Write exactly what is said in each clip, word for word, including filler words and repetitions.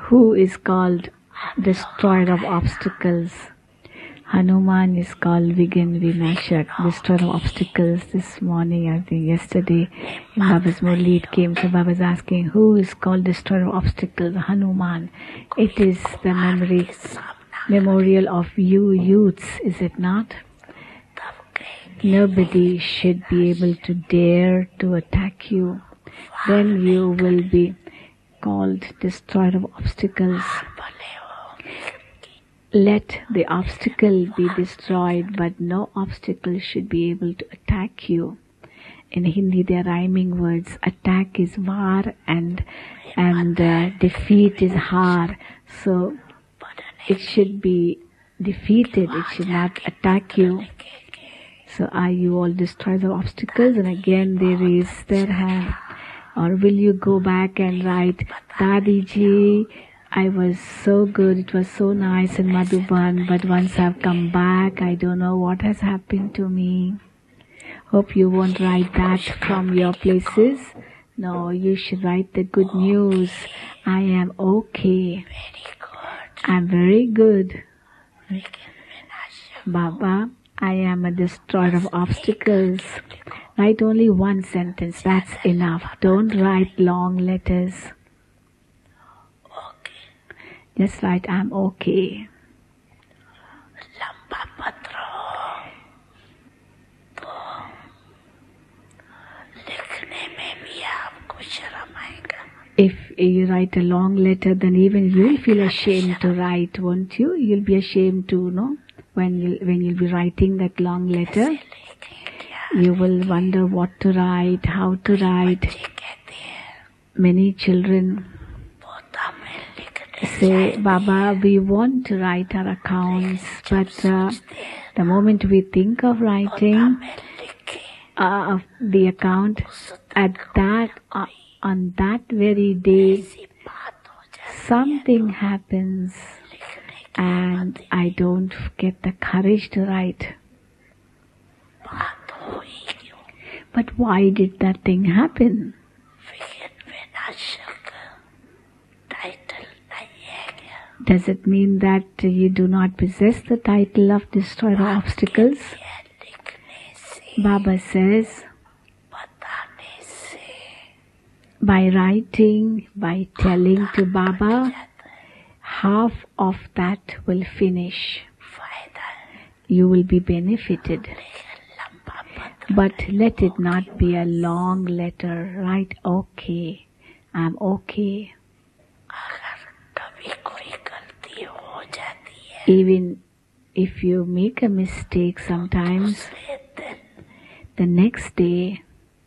Who is called destroyer of obstacles? Hanuman is called Vighan Vinashak, destroyer of obstacles. This morning, I think yesterday, in Baba's Murli it came, so Baba is asking, who is called destroyer of obstacles? Hanuman. It is the memory, memorial of you youths, is it not? Nobody should be able to dare to attack you. Then you will be called destroyer of obstacles. Let the obstacle be destroyed, but no obstacle should be able to attack you. In Hindi, they are rhyming words. Attack is var and and uh, defeat is har. So it should be defeated. It should not attack you. So are you all destroyers of obstacles? And again they raise their hand. Or will you go back and write, Dadiji, I was so good, it was so nice in Madhuban, but once I've come back, I don't know what has happened to me. Hope you won't write that from your places. No, you should write the good news. I am okay. I'm very good. Baba, I am a destroyer of obstacles. Write only one sentence, that's enough. Don't write long letters. Just write, I'm okay. If you write a long letter, then even you'll feel ashamed to write, won't you? You'll be ashamed to, no? When you'll, when you'll be writing that long letter, you will wonder what to write, how to write. Many children say, Baba, we want to write our accounts, but uh, the moment we think of writing uh, of the account, at that, uh, on that very day, something happens and I don't get the courage to write. But why did that thing happen? Does it mean that you do not possess the title of destroyer of obstacles? Baba says, by writing, by telling to Baba, half of that will finish. You will be benefited. But let it not be a long letter. Write, okay, I'm okay. Even if you make a mistake sometimes, the next day,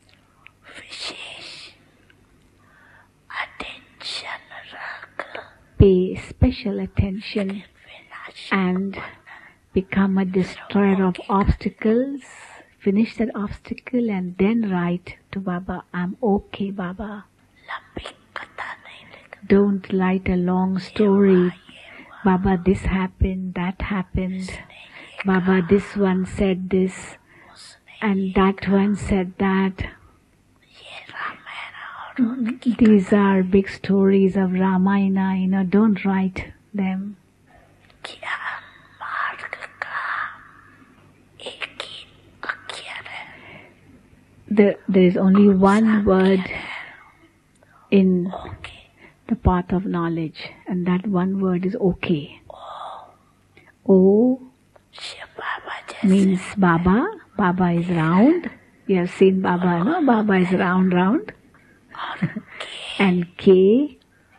pay special attention and become a destroyer of obstacles. Finish that obstacle and then write to Baba, I'm okay, Baba. Don't write a long story. Baba, this happened, that happened. Baba, this one said this and that one said that. These are big stories of Ramayana, you know, don't write them. There, there is only one word in the path of knowledge, and that one word is okay. O means Baba. Baba is round. You have seen Baba, no? Baba is round, round. And K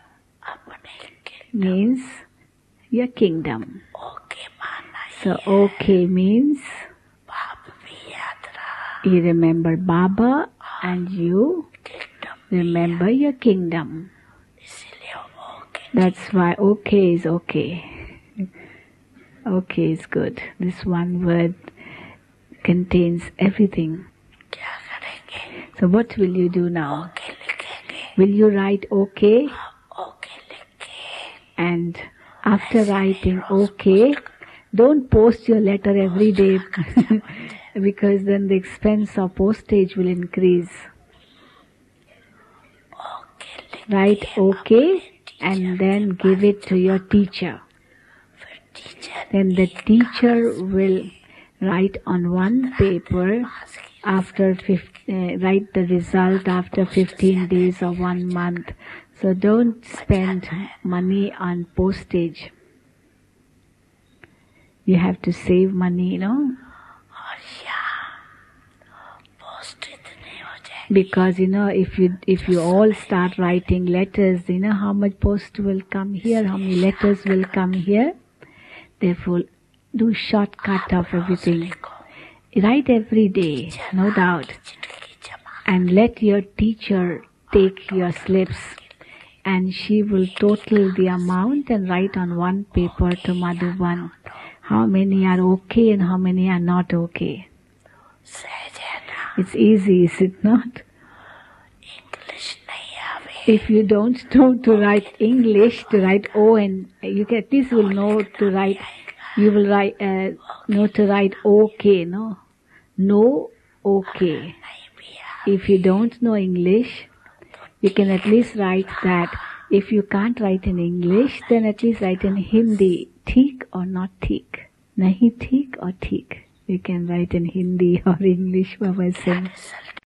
means your kingdom. So okay means you remember Baba and you remember your kingdom. That's why okay is okay. Okay is good. This one word contains everything. So what will you do now? Will you write okay? And after writing okay, don't post your letter every day because then the expense of postage will increase. Write okay and then give it to your teacher. Then the teacher will write on one paper after uh, write the result after fifteen days or one month. So don't spend money on postage. You have to save money, you know. Because you know, if you if you all start writing letters, you know how much post will come here, how many letters will come here. Therefore, do shortcut of everything. Write every day, no doubt, and let your teacher take your slips, and she will total the amount and write on one paper to Madhuban how many are okay and how many are not okay. It's easy, is it not? If you don't know to write English, to write O and you can, at least will know to write. You will write uh, know to write okay, no, no, okay. If you don't know English, you can at least write that. If you can't write in English, then at least write in Hindi. Theek or not theek? Nahi theek or theek? You can write in Hindi or English, Baba is saying.